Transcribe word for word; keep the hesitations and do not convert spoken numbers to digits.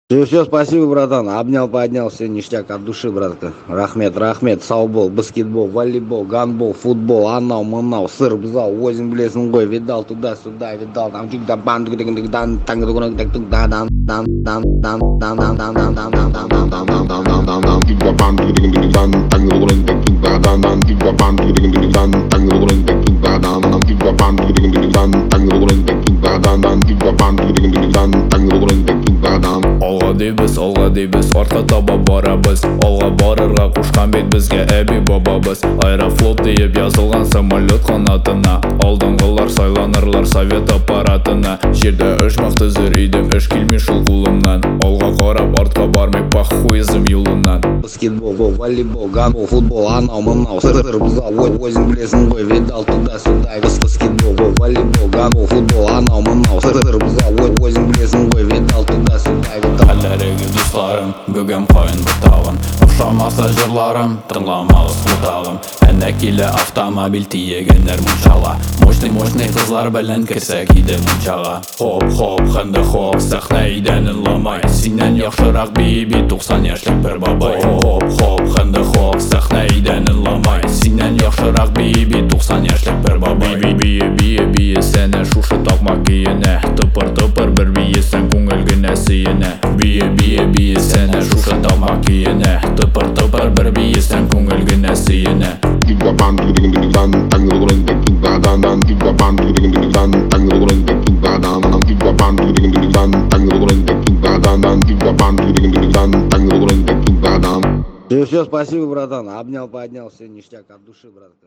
Все, все, спасибо, братан. Обнял, поднял, все ништяк от души, братка. Рахмет, рахмет, саубол, баскетбол, волейбол, гандбол, футбол, анал, манал, сыр, бзал, возим, блесн, гой, видал туда-сюда, видал там чик да бан, тык тык тык дан, танг тык тык тык да дан, дан, дан, дан, дан, дан, дан, дан, дан, дан, дан, дан, дан, дан, дан, дан, дан, чик да бан, тык тык тык дан, танг тык тык тык да дан, дан, чик да бан, тык тык тык дан, танг тык тык тык да дан, дан, чик да бан, тык тык тык дан, танг тык тык тык да дан, дан, чик да бан, тык тык тык дан, танг тык тык тык да дан. Алға дейбіз, алға дейбіз, артқа таба барабыз. Алға барырға қошқан бет бізге әби бабабыз. Аэрофлот дейіп жазылған самолет қанатына. Алдыңғылар сайланырлар совет аппаратына. Жерді үш мақты зүрейдім, үш келмей шыл қолымнан. Алға қарап артқа бармай пахуизм юлынан. Баскетбол, волейбол, гандбол, футбол, анау, манау, сыр, бзал, возим, блесн, гой, видал туда-сюда. Баскетбол, волейбол, гандбол, футбол, анау, манау, сыр, бзал, возим, блесн, гой, видал туда-сюда. Әлләрегі достарым, бүгін қойын бұтағын. Ұқшамаса жырларым, тыңламағыз құтағым. Әнә келі автомобиль тиегенер мұншала. Мощный-мощный қызлар білін кірсә кейді мұншаға. Хоп-хоп, қынды хоп, сәхнә идәнін ламай. Синен яқшырақ бейбі тоқсан яшлік бір бабай. Хоп-хоп, қынды хоп, сәхнә идәнін ламай. Синен яқшырақ бейбі тоқсан яшлік бір бабай. Бие-бие-бие сәні шушы тақмақ кейіне. Тыпыр-тыпыр бір бейесін көңілгіне сиіне. Бие-бие-бие сәні шушы тақмақ кейіне. Тыпыр-тыпыр бір бейесін көңілгіне сиіне. Giga band, giga giga dan, tango gulen tek da dan dan, giga band, giga giga dan, tango gulen tek da dan dan, giga band, giga giga dan, tango gulen tek da dan dan, giga band, giga giga dan, tango gulen tek da dan. Все, все, спасибо, братан. Обнял, поднял, все ништяк от души, братка.